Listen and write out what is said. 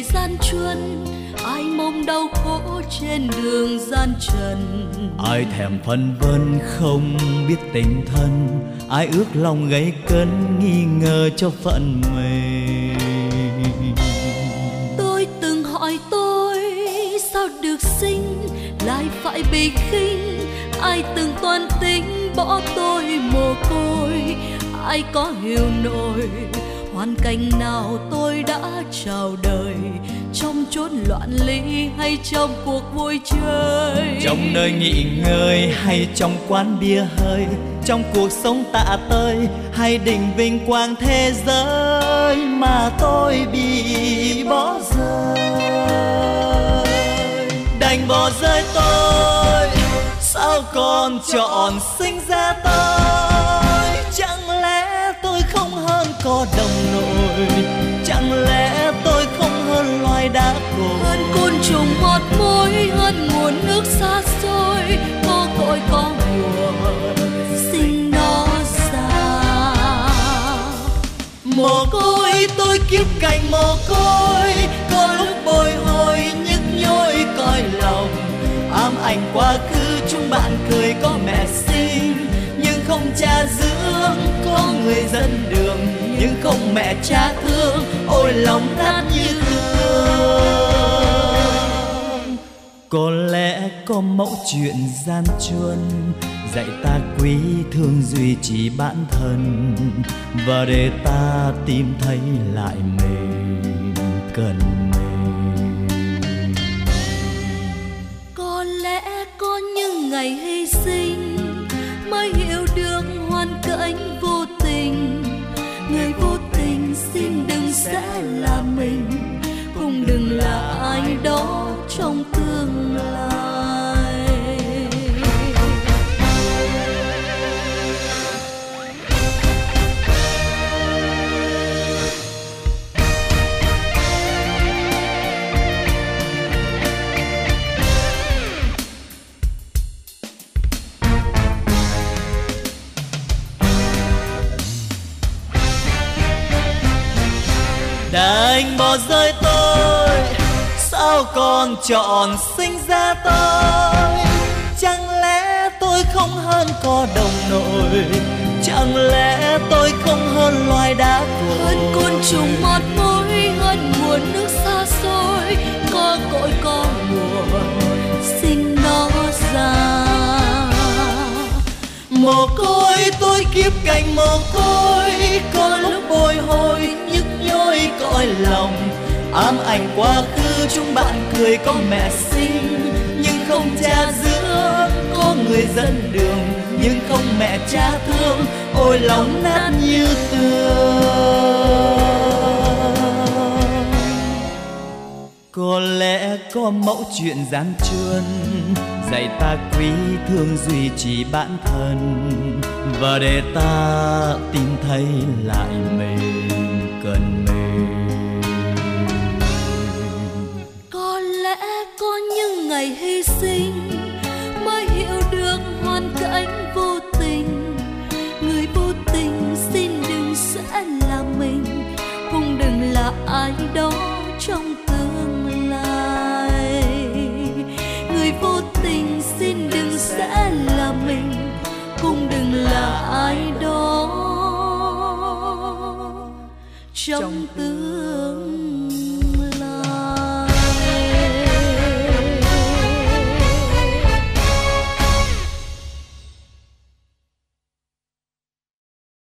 gian truân, ai mong đau khổ trên đường gian trần. Ai thèm phân vân không biết tình thân, ai ước lòng gây cấn nghi ngờ cho phận mình. Tôi từng hỏi tôi sao được sinh lại phải bị khinh, ai từng toan tính bỏ tôi mồ côi, ai có hiểu nổi hoàn cảnh nào tôi đã chào đời, trong chốn loạn ly hay trong cuộc vui chơi, trong nơi nghỉ ngơi hay trong quán bia hơi, trong cuộc sống tạ tơi hay đỉnh vinh quang thế giới mà tôi bị bỏ rơi. Đành bỏ rơi tôi, sao còn chọn sinh ra tôi? Chẳng lẽ tôi không hơn cỏ đồng nội, chẳng lẽ tôi không hơn loài đá cội, hơn côn trùng một mối, hơn nguồn nước xa xôi, có cội có mùa sinh nó ra. Mồ côi tôi kiếp cảnh mồ côi, có lúc bồi hồi nhức nhối cõi lòng, ám ảnh quá khứ chúng bạn cười có mẹ sinh, nhưng không cha dưỡng, có người dẫn đường nhưng không mẹ cha thương, ôi lòng nát như thương. Có lẽ có mẫu chuyện gian truân dạy ta quý thương duy trì bản thân, và để ta tìm thấy lại mình cần mình. Có lẽ có những ngày hy sinh mới hiểu được hoàn cảnh vô tình, người vô tình xin đừng sẽ là mình, cũng đừng là ai đó trong tương lai. Đành bỏ rơi tôi, sao còn chọn sinh ra tôi? Chẳng lẽ tôi không hơn cỏ đồng nội, chẳng lẽ tôi không hơn loài đá cội, hơn côn trùng một mối, hơn nguồn nước xa xôi, có cội có mùa sinh nó ra. Mồ côi tôi kiếp cảnh mồ côi, có lúc bồi hồi nhức nhối cõi lòng, ám ảnh quá khứ chúng bạn cười có mẹ sinh, nhưng không cha dưỡng, có người dẫn đường nhưng không mẹ cha thương, ôi lòng nát như tường. Có lẽ có mẫu chuyện gian truân dạy ta quý thương duy trì bản thân, và để ta tìm thấy lại mình cần mình. Có lẽ có những ngày hy sinh mới hiểu được hoàn cảnh vô tình, người vô tình xin đừng sẽ là mình, cũng đừng là ai đó trong tương lai. Người vô tình xin đừng sẽ là mình, cũng đừng là ai đó trong tương lai.